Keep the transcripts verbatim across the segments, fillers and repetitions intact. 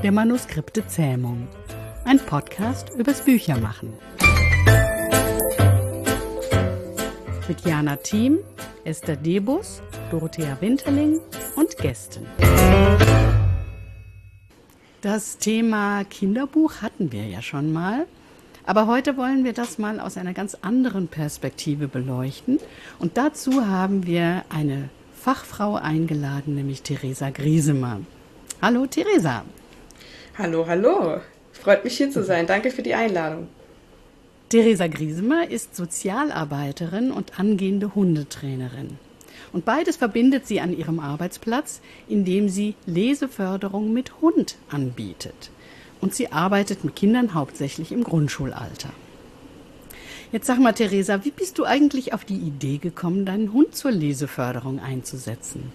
der Manuskripte-Zähmung. Ein Podcast übers Büchermachen. Mit Jana Thiem, Esther Debus, Dorothea Winterling und Gästen. Das Thema Kinderbuch hatten wir ja schon mal. Aber heute wollen wir das mal aus einer ganz anderen Perspektive beleuchten. Und dazu haben wir eine Fachfrau eingeladen, nämlich Theresa Griesemer. Hallo Theresa. Hallo, hallo. Freut mich hier zu sein. Danke für die Einladung. Theresa Griesemer ist Sozialarbeiterin und angehende Hundetrainerin. Und beides verbindet sie an ihrem Arbeitsplatz, indem sie Leseförderung mit Hund anbietet. Und sie arbeitet mit Kindern hauptsächlich im Grundschulalter. Jetzt sag mal, Theresa, wie bist du eigentlich auf die Idee gekommen, deinen Hund zur Leseförderung einzusetzen?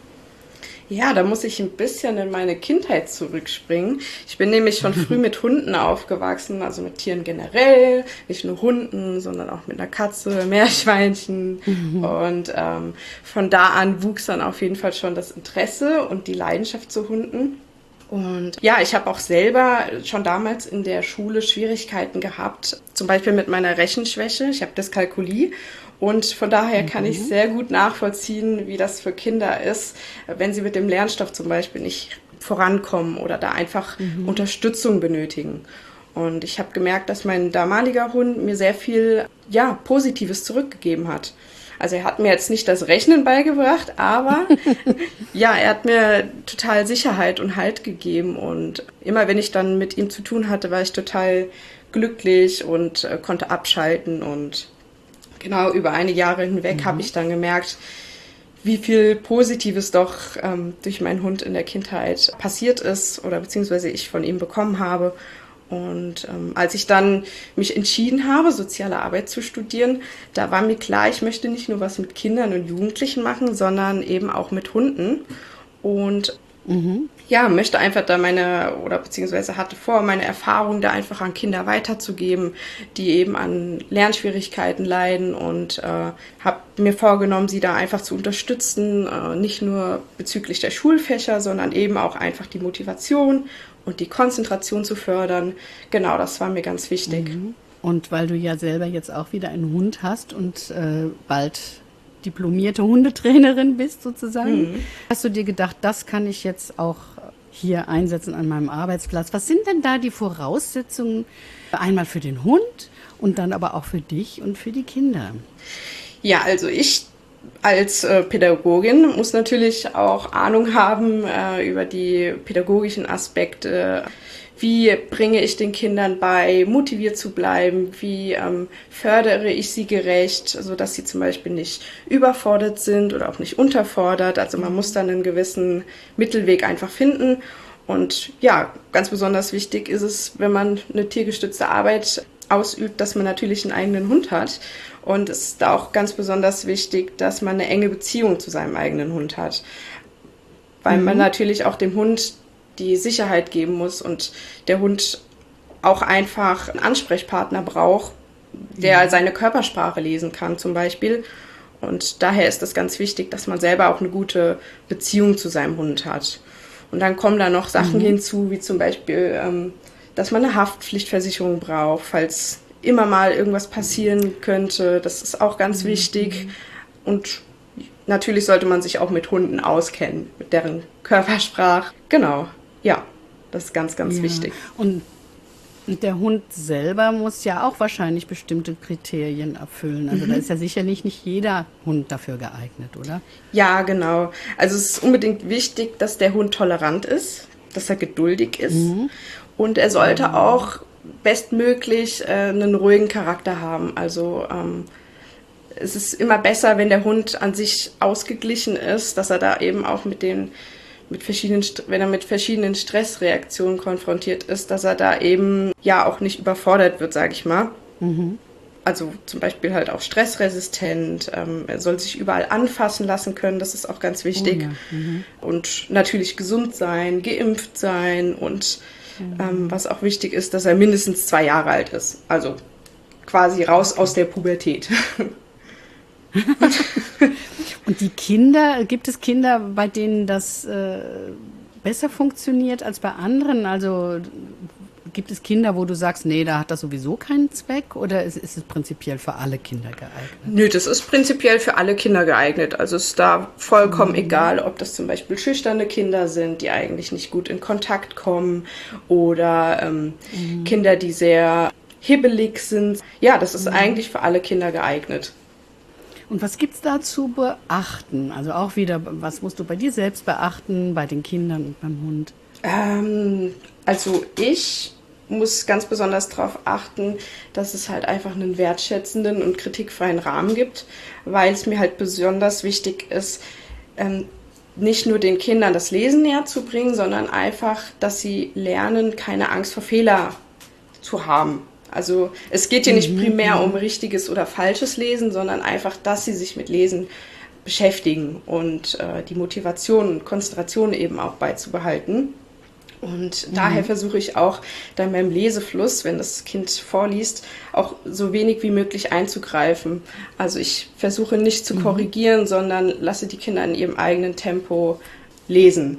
Ja, da muss ich ein bisschen in meine Kindheit zurückspringen. Ich bin nämlich schon früh mit Hunden aufgewachsen, also mit Tieren generell, nicht nur Hunden, sondern auch mit einer Katze, Meerschweinchen. Mhm. Und ähm, von da an wuchs dann auf jeden Fall schon das Interesse und die Leidenschaft zu Hunden. Und ja, ich habe auch selber schon damals in der Schule Schwierigkeiten gehabt, zum Beispiel mit meiner Rechenschwäche. Ich habe Dyskalkulie und von daher mhm. kann ich sehr gut nachvollziehen, wie das für Kinder ist, wenn sie mit dem Lernstoff zum Beispiel nicht vorankommen oder da einfach mhm. Unterstützung benötigen. Und ich habe gemerkt, dass mein damaliger Hund mir sehr viel ja, Positives zurückgegeben hat. Also er hat mir jetzt nicht das Rechnen beigebracht, aber ja, er hat mir total Sicherheit und Halt gegeben. Und immer wenn ich dann mit ihm zu tun hatte, war ich total glücklich und äh, konnte abschalten. Und genau über einige Jahre hinweg mhm. habe ich dann gemerkt, wie viel Positives doch ähm, durch meinen Hund in der Kindheit passiert ist oder beziehungsweise ich von ihm bekommen habe. Und ähm, als ich dann mich entschieden habe, soziale Arbeit zu studieren, da war mir klar, ich möchte nicht nur was mit Kindern und Jugendlichen machen, sondern eben auch mit Hunden. Und mhm. ja, möchte einfach da meine, oder beziehungsweise hatte vor, meine Erfahrungen da einfach an Kinder weiterzugeben, die eben an Lernschwierigkeiten leiden und äh, habe mir vorgenommen, sie da einfach zu unterstützen, äh, nicht nur bezüglich der Schulfächer, sondern eben auch einfach die Motivation und die Konzentration zu fördern. Genau, das war mir ganz wichtig. Mhm. Und weil du ja selber jetzt auch wieder einen Hund hast und äh, bald diplomierte Hundetrainerin bist sozusagen, mhm. hast du dir gedacht, das kann ich jetzt auch hier einsetzen an meinem Arbeitsplatz. Was sind denn da die Voraussetzungen einmal für den Hund und dann aber auch für dich und für die Kinder? Ja, also ich als äh, Pädagogin muss natürlich auch Ahnung haben äh, über die pädagogischen Aspekte. Wie bringe ich den Kindern bei, motiviert zu bleiben? Wie ähm, fördere ich sie gerecht, sodass sie zum Beispiel nicht überfordert sind oder auch nicht unterfordert? Also man muss dann einen gewissen Mittelweg einfach finden. Und ja, ganz besonders wichtig ist es, wenn man eine tiergestützte Arbeit ausübt, dass man natürlich einen eigenen Hund hat. Und es ist auch ganz besonders wichtig, dass man eine enge Beziehung zu seinem eigenen Hund hat. Weil mhm. man natürlich auch dem Hund die Sicherheit geben muss und der Hund auch einfach einen Ansprechpartner braucht, der mhm. seine Körpersprache lesen kann zum Beispiel. Und daher ist es ganz wichtig, dass man selber auch eine gute Beziehung zu seinem Hund hat. Und dann kommen da noch Sachen mhm. hinzu, wie zum Beispiel, ähm, dass man eine Haftpflichtversicherung braucht, falls immer mal irgendwas passieren könnte. Das ist auch ganz mhm. wichtig. Und natürlich sollte man sich auch mit Hunden auskennen, mit deren Körpersprache. Genau, ja, das ist ganz, ganz ja. wichtig. Und der Hund selber muss ja auch wahrscheinlich bestimmte Kriterien erfüllen. Also mhm. da ist ja sicherlich nicht jeder Hund dafür geeignet, oder? Ja, genau. Also es ist unbedingt wichtig, dass der Hund tolerant ist, dass er geduldig ist. Mhm. Und er sollte mhm. auch bestmöglich äh, einen ruhigen Charakter haben. Also ähm, es ist immer besser, wenn der Hund an sich ausgeglichen ist, dass er da eben auch mit den mit verschiedenen, wenn er mit verschiedenen Stressreaktionen konfrontiert ist, dass er da eben ja auch nicht überfordert wird, sage ich mal. Mhm. Also zum Beispiel halt auch stressresistent. Ähm, er soll sich überall anfassen lassen können, das ist auch ganz wichtig. Oh ja. Mhm. Und natürlich gesund sein, geimpft sein und mhm. ähm, was auch wichtig ist, dass er mindestens zwei Jahre alt ist. Also quasi raus okay. aus der Pubertät. Und die Kinder, gibt es Kinder, bei denen das äh, besser funktioniert als bei anderen? Also gibt es Kinder, wo du sagst, nee, da hat das sowieso keinen Zweck, oder ist, ist es prinzipiell für alle Kinder geeignet? Nö, das ist prinzipiell für alle Kinder geeignet. Also es ist da vollkommen mhm. egal, ob das zum Beispiel schüchterne Kinder sind, die eigentlich nicht gut in Kontakt kommen, oder ähm, mhm. Kinder, die sehr hibbelig sind. Ja, das ist mhm. eigentlich für alle Kinder geeignet. Und was gibt es da zu beachten? Also auch wieder, was musst du bei dir selbst beachten, bei den Kindern und beim Hund? Ähm, also ich muss ganz besonders darauf achten, dass es halt einfach einen wertschätzenden und kritikfreien Rahmen gibt, weil es mir halt besonders wichtig ist, ähm, nicht nur den Kindern das Lesen näher zu bringen, sondern einfach, dass sie lernen, keine Angst vor Fehler zu haben. Also es geht hier mhm. nicht primär um richtiges oder falsches Lesen, sondern einfach, dass sie sich mit Lesen beschäftigen und äh, die Motivation und Konzentration eben auch beizubehalten. Und mhm. daher versuche ich auch dann beim Lesefluss, wenn das Kind vorliest, auch so wenig wie möglich einzugreifen. Also ich versuche nicht zu korrigieren, mhm. sondern lasse die Kinder in ihrem eigenen Tempo lesen.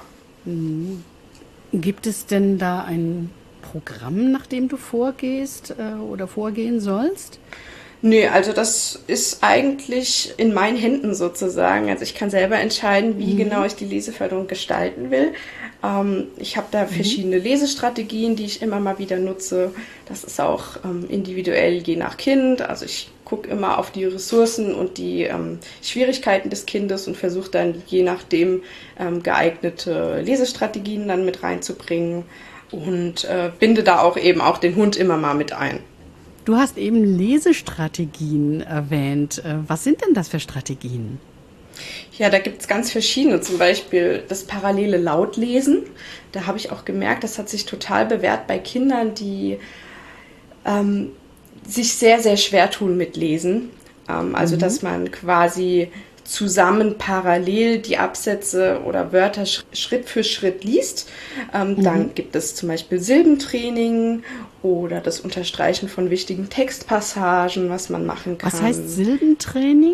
Mhm. Gibt es denn da ein Programm, nach dem du vorgehst äh, oder vorgehen sollst? Nö, also das ist eigentlich in meinen Händen sozusagen. Also ich kann selber entscheiden, wie mhm. genau ich die Leseförderung gestalten will. Ähm, ich habe da mhm. verschiedene Lesestrategien, die ich immer mal wieder nutze. Das ist auch ähm, individuell je nach Kind. Also ich gucke immer auf die Ressourcen und die ähm, Schwierigkeiten des Kindes und versuche dann je nachdem ähm, geeignete Lesestrategien dann mit reinzubringen und äh, binde da auch eben auch den Hund immer mal mit ein. Du hast eben Lesestrategien erwähnt. Was sind denn das für Strategien? Ja, da gibt es ganz verschiedene. Zum Beispiel das parallele Lautlesen. Da habe ich auch gemerkt, das hat sich total bewährt bei Kindern, die ähm, sich sehr, sehr schwer tun mit Lesen. Ähm, also, mhm. dass man quasi zusammen parallel die Absätze oder Wörter Schritt für Schritt liest. Ähm, mhm. Dann gibt es zum Beispiel Silbentraining oder das Unterstreichen von wichtigen Textpassagen, was man machen kann. Was heißt Silbentraining?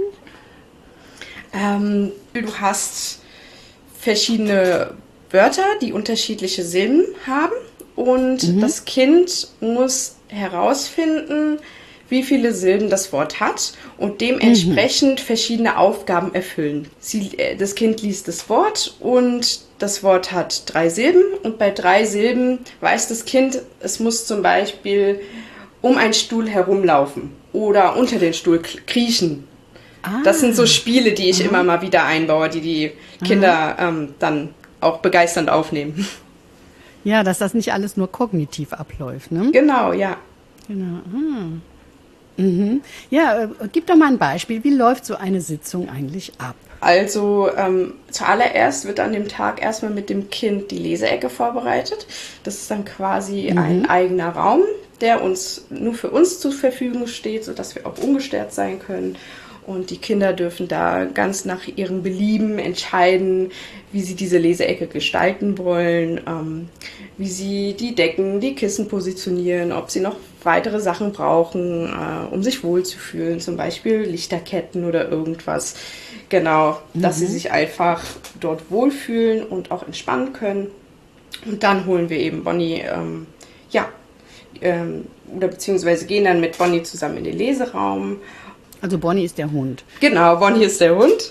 Ähm, du hast verschiedene Wörter, die unterschiedliche Silben haben, und mhm. das Kind muss herausfinden, wie viele Silben das Wort hat und dementsprechend mhm. verschiedene Aufgaben erfüllen. Sie, das Kind liest das Wort und das Wort hat drei Silben, und bei drei Silben weiß das Kind, es muss zum Beispiel um einen Stuhl herumlaufen oder unter den Stuhl kriechen. Ah. Das sind so Spiele, die ich Aha. immer mal wieder einbaue, die die Kinder ähm, dann auch begeisternd aufnehmen. Ja, dass das nicht alles nur kognitiv abläuft, ne? Genau, ja. Genau. Ah. Mhm. Ja, äh, gib doch mal ein Beispiel. Wie läuft so eine Sitzung eigentlich ab? Also ähm, zuallererst wird an dem Tag erstmal mit dem Kind die Leseecke vorbereitet. Das ist dann quasi mhm. ein eigener Raum, der uns nur für uns zur Verfügung steht, sodass wir auch ungestört sein können. Und die Kinder dürfen da ganz nach ihrem Belieben entscheiden, wie sie diese Leseecke gestalten wollen, ähm, wie sie die Decken, die Kissen positionieren, ob sie noch weitere Sachen brauchen, äh, um sich wohlzufühlen, zum Beispiel Lichterketten oder irgendwas. Genau, dass mhm. sie sich einfach dort wohlfühlen und auch entspannen können. Und dann holen wir eben Bonnie, ähm, ja, ähm, oder beziehungsweise gehen dann mit Bonnie zusammen in den Leseraum. Also Bonnie ist der Hund. Genau, Bonnie ist der Hund.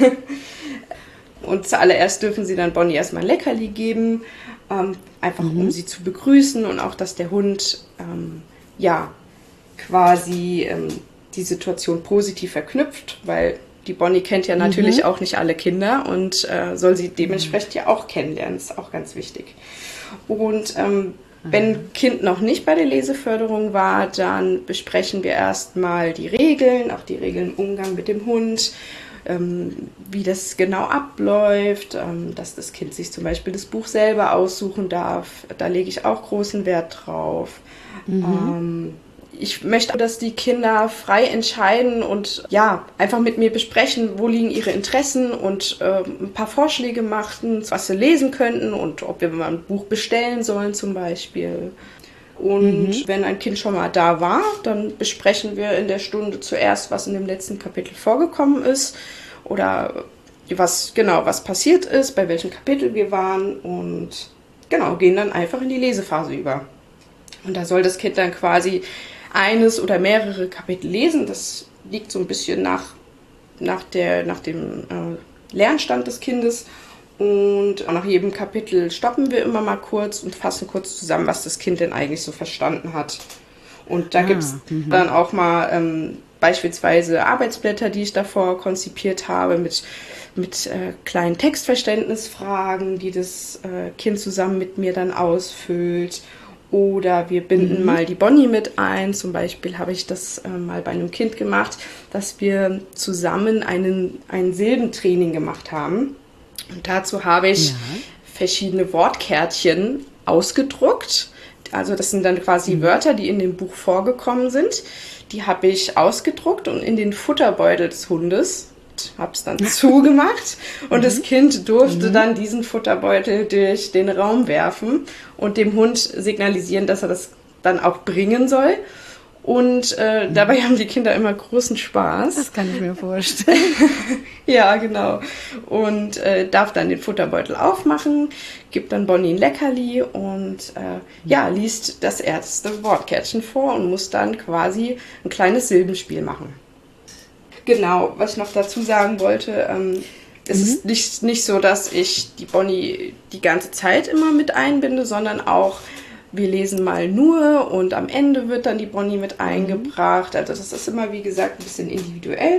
Und zuallererst dürfen sie dann Bonnie erstmal ein Leckerli geben, ähm, einfach mhm. um sie zu begrüßen und auch, dass der Hund ähm, ja quasi ähm, die Situation positiv verknüpft, weil die Bonnie kennt ja natürlich mhm. auch nicht alle Kinder und äh, soll sie dementsprechend ja auch kennenlernen, ist auch ganz wichtig. Und ähm, wenn ein Kind noch nicht bei der Leseförderung war, dann besprechen wir erstmal die Regeln, auch die Regeln im Umgang mit dem Hund, ähm, wie das genau abläuft, ähm, dass das Kind sich zum Beispiel das Buch selber aussuchen darf. Da lege ich auch großen Wert drauf. Mhm. Ähm, ich möchte, dass die Kinder frei entscheiden und ja, einfach mit mir besprechen, wo liegen ihre Interessen, und äh, ein paar Vorschläge machen, was sie lesen könnten und ob wir mal ein Buch bestellen sollen zum Beispiel. Und mhm. wenn ein Kind schon mal da war, dann besprechen wir in der Stunde zuerst, was in dem letzten Kapitel vorgekommen ist, oder was genau, was passiert ist, bei welchem Kapitel wir waren und genau, gehen dann einfach in die Lesephase über. Und da soll das Kind dann quasi eines oder mehrere Kapitel lesen. Das liegt so ein bisschen nach, nach, der, nach dem äh, Lernstand des Kindes. Und nach jedem Kapitel stoppen wir immer mal kurz und fassen kurz zusammen, was das Kind denn eigentlich so verstanden hat. Und da ah, gibt es dann auch mal ähm, beispielsweise Arbeitsblätter, die ich davor konzipiert habe, mit, mit äh, kleinen Textverständnisfragen, die das äh, Kind zusammen mit mir dann ausfüllt. Oder wir binden mhm. mal die Bonnie mit ein. Zum Beispiel habe ich das äh, mal bei einem Kind gemacht, dass wir zusammen einen, ein Silbentraining gemacht haben. Und dazu habe ich ja. verschiedene Wortkärtchen ausgedruckt. Also das sind dann quasi mhm. Wörter, die in dem Buch vorgekommen sind. Die habe ich ausgedruckt und in den Futterbeutel des Hundes, habe es dann zugemacht. Und mhm. das Kind durfte mhm. dann diesen Futterbeutel durch den Raum werfen und dem Hund signalisieren, dass er das dann auch bringen soll. Und äh, dabei haben die Kinder immer großen Spaß. Das kann ich mir vorstellen. Ja, genau. Und äh, darf dann den Futterbeutel aufmachen, gibt dann Bonnie ein Leckerli und äh, ja, liest das erste Wortkärtchen vor und muss dann quasi ein kleines Silbenspiel machen. Genau, was ich noch dazu sagen wollte, ähm, es mhm. ist nicht, nicht so, dass ich die Bonnie die ganze Zeit immer mit einbinde, sondern auch wir lesen mal nur und am Ende wird dann die Bonnie mit eingebracht. Also das ist immer, wie gesagt, ein bisschen individuell.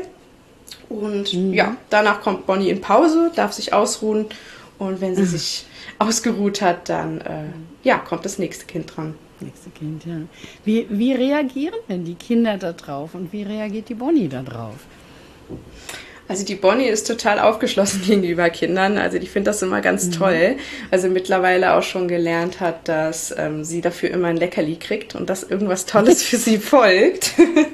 Und mhm. ja, danach kommt Bonnie in Pause, darf sich ausruhen. Und wenn sie mhm. sich ausgeruht hat, dann äh, ja, kommt das nächste Kind dran. Nächste Kind, ja. Wie, wie reagieren denn die Kinder da drauf und wie reagiert die Bonnie da drauf? Also die Bonnie ist total aufgeschlossen gegenüber Kindern. Also die findet das immer ganz mhm. toll. Also mittlerweile auch schon gelernt hat, dass ähm, sie dafür immer ein Leckerli kriegt und dass irgendwas Tolles für sie folgt.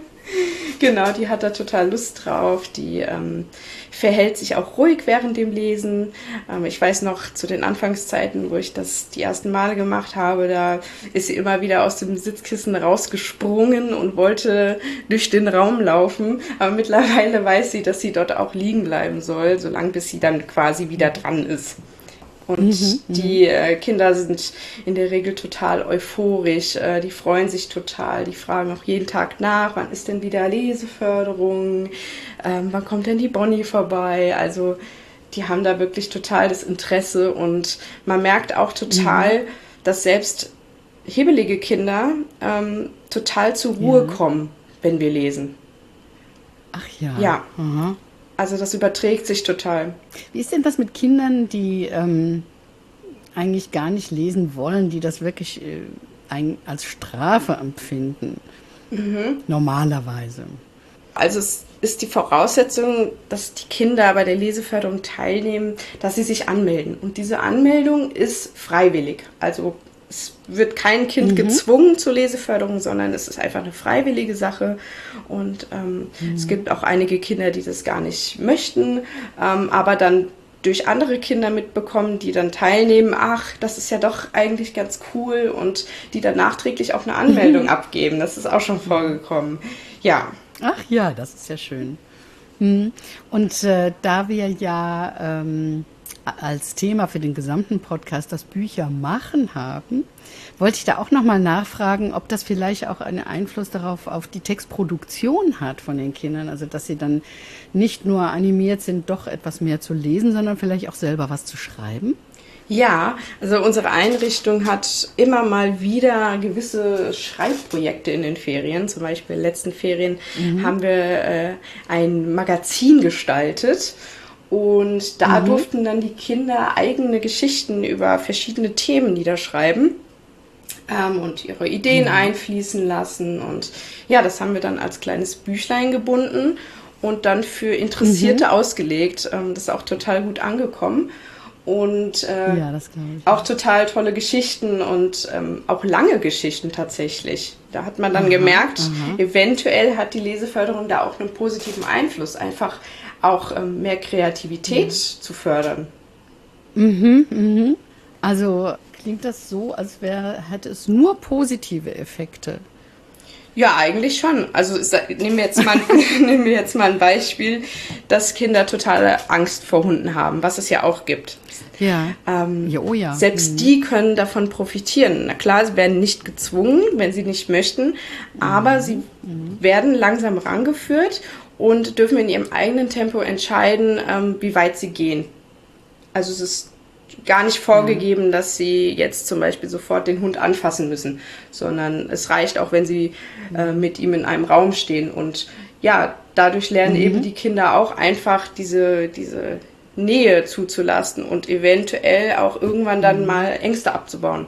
Genau, die hat da total Lust drauf. Die ähm, verhält sich auch ruhig während dem Lesen. Ähm, ich weiß noch, zu den Anfangszeiten, wo ich das die ersten Male gemacht habe, da ist sie immer wieder aus dem Sitzkissen rausgesprungen und wollte durch den Raum laufen. Aber mittlerweile weiß sie, dass sie dort auch liegen bleiben soll, solange bis sie dann quasi wieder dran ist. Und mhm, die äh, Kinder sind in der Regel total euphorisch, äh, die freuen sich total, die fragen auch jeden Tag nach, wann ist denn wieder Leseförderung, ähm, wann kommt denn die Bonnie vorbei, also die haben da wirklich total das Interesse und man merkt auch total, mhm. dass selbst hebelige Kinder ähm, total zur Ruhe ja. kommen, wenn wir lesen. Ach ja. Ja. Aha. Also das überträgt sich total. Wie ist denn das mit Kindern, die ähm, eigentlich gar nicht lesen wollen, die das wirklich äh, ein, als Strafe empfinden? Mhm. Normalerweise. Also es ist die Voraussetzung, dass die Kinder bei der Leseförderung teilnehmen, dass sie sich anmelden. Und diese Anmeldung ist freiwillig. Also es wird kein Kind mhm. gezwungen zur Leseförderung, sondern es ist einfach eine freiwillige Sache. Und ähm, mhm. es gibt auch einige Kinder, die das gar nicht möchten, ähm, aber dann durch andere Kinder mitbekommen, die dann teilnehmen, ach, das ist ja doch eigentlich ganz cool und die dann nachträglich auch eine Anmeldung mhm. abgeben. Das ist auch schon vorgekommen. Ja. Ach ja, das ist ja schön. Und äh, da wir ja ähm, als Thema für den gesamten Podcast das Bücher machen haben, wollte ich da auch nochmal nachfragen, ob das vielleicht auch einen Einfluss darauf auf die Textproduktion hat von den Kindern. Also dass sie dann nicht nur animiert sind, doch etwas mehr zu lesen, sondern vielleicht auch selber was zu schreiben. Ja, also unsere Einrichtung hat immer mal wieder gewisse Schreibprojekte in den Ferien. Zum Beispiel in den letzten Ferien mhm. haben wir äh, ein Magazin gestaltet. Und da mhm. durften dann die Kinder eigene Geschichten über verschiedene Themen niederschreiben ähm, und ihre Ideen mhm. einfließen lassen. Und ja, das haben wir dann als kleines Büchlein gebunden und dann für Interessierte mhm. ausgelegt. Ähm, das ist auch total gut angekommen. Und äh, ja, das glaube ich. Auch total tolle Geschichten und ähm, auch lange Geschichten tatsächlich. Da hat man dann aha, gemerkt, aha. eventuell hat die Leseförderung da auch einen positiven Einfluss, einfach auch ähm, mehr Kreativität mhm. zu fördern. Mhm, mhm. Also klingt das so, als wäre, hätte es nur positive Effekte. Ja, eigentlich schon. Also nehmen wir jetzt mal, nehmen wir jetzt mal ein Beispiel, dass Kinder totale Angst vor Hunden haben, was es ja auch gibt. Ja. Ähm, ja, oh ja. Selbst mhm. die können davon profitieren. Na klar, sie werden nicht gezwungen, wenn sie nicht möchten, aber mhm. sie mhm. werden langsam rangeführt und dürfen in ihrem eigenen Tempo entscheiden, ähm, wie weit sie gehen. Also es ist gar nicht vorgegeben, mhm. dass sie jetzt zum Beispiel sofort den Hund anfassen müssen, sondern es reicht auch, wenn sie mhm. äh, mit ihm in einem Raum stehen. Und ja, dadurch lernen mhm. eben die Kinder auch einfach diese, diese Nähe zuzulassen und eventuell auch irgendwann dann mhm. mal Ängste abzubauen.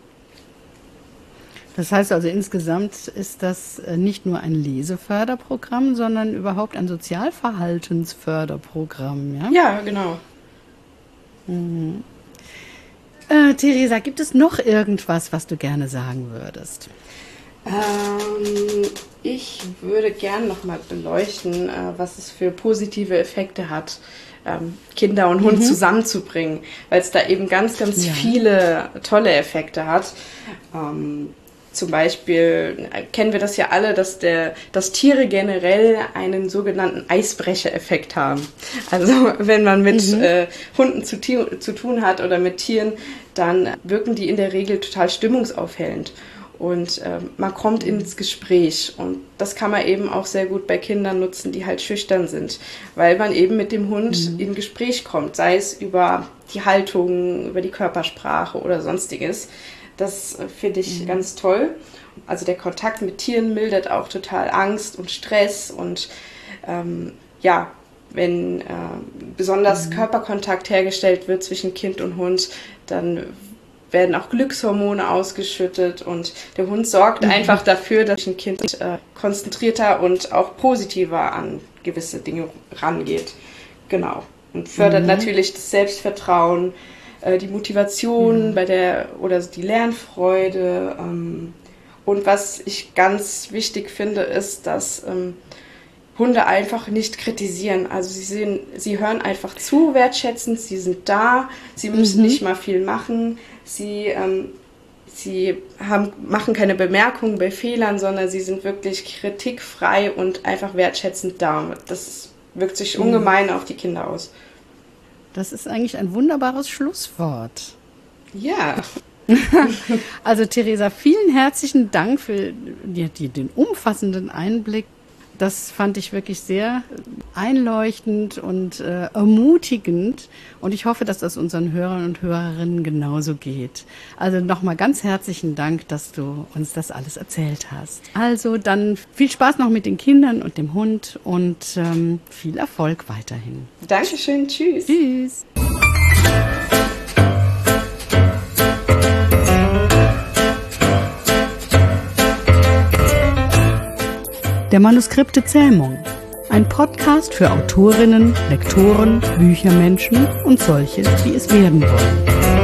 Das heißt also, insgesamt ist das nicht nur ein Leseförderprogramm, sondern überhaupt ein Sozialverhaltensförderprogramm, ja? Ja, genau. Mhm. Äh, Theresa, gibt es noch irgendwas, was du gerne sagen würdest? Ähm, ich würde gerne noch mal beleuchten, äh, was es für positive Effekte hat, ähm, Kinder und Hund mhm. zusammenzubringen, weil es da eben ganz, ganz ja. viele tolle Effekte hat. Ähm, Zum Beispiel kennen wir das ja alle, dass, der, dass Tiere generell einen sogenannten Eisbrecher-Effekt haben. Also wenn man mit mhm. äh, Hunden zu, zu tun hat oder mit Tieren, dann wirken die in der Regel total stimmungsaufhellend. Und äh, man kommt ins Gespräch. Und das kann man eben auch sehr gut bei Kindern nutzen, die halt schüchtern sind. Weil man eben mit dem Hund mhm. in Gespräch kommt, sei es über die Haltung, über die Körpersprache oder sonstiges. Das finde ich mhm. ganz toll. Also der Kontakt mit Tieren mildert auch total Angst und Stress. Und ähm, ja, wenn äh, besonders mhm. Körperkontakt hergestellt wird zwischen Kind und Hund, dann werden auch Glückshormone ausgeschüttet. Und der Hund sorgt mhm. einfach dafür, dass ein Kind äh, konzentrierter und auch positiver an gewisse Dinge rangeht. Genau. Und fördert mhm. natürlich das Selbstvertrauen, die Motivation mhm. bei der oder die Lernfreude. Ähm, und was ich ganz wichtig finde, ist, dass ähm, Hunde einfach nicht kritisieren. Also sie sehen, sie hören einfach zu, wertschätzend, sie sind da, sie müssen mhm. nicht mal viel machen, sie, ähm, sie haben, machen keine Bemerkungen bei Fehlern, sondern sie sind wirklich kritikfrei und einfach wertschätzend da. Das wirkt sich mhm. ungemein auf die Kinder aus. Das ist eigentlich ein wunderbares Schlusswort. Ja. Also Theresa, vielen herzlichen Dank für die, die, den umfassenden Einblick. Das fand ich wirklich sehr einleuchtend und äh, ermutigend. Und ich hoffe, dass das unseren Hörern und Hörerinnen genauso geht. Also nochmal ganz herzlichen Dank, dass du uns das alles erzählt hast. Also dann viel Spaß noch mit den Kindern und dem Hund und ähm, viel Erfolg weiterhin. Dankeschön, tschüss. Tschüss. Der Manuskripte Zähmung. Ein Podcast für Autorinnen, Lektoren, Büchermenschen und solche, die es werden wollen.